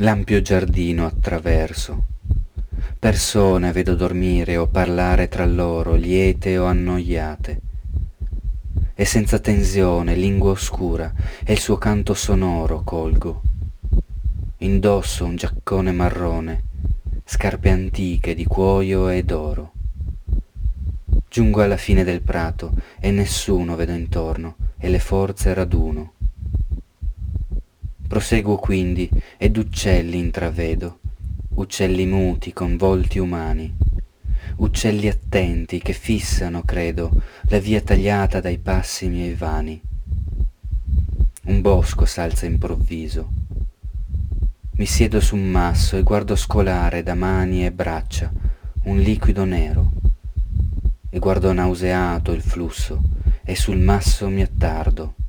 L'ampio giardino attraverso, persone vedo dormire o parlare tra loro, liete o annoiate, e senza tensione, lingua oscura, e il suo canto sonoro colgo. Indosso un giaccone marrone, scarpe antiche di cuoio e d'oro. Giungo alla fine del prato e nessuno vedo intorno, e le forze raduno. Proseguo quindi ed uccelli intravedo, uccelli muti con volti umani, uccelli attenti che fissano, credo, la via tagliata dai passi miei vani. Un bosco s'alza improvviso. Mi siedo su un masso e guardo scolare da mani e braccia un liquido nero, e guardo nauseato il flusso e sul masso mi attardo.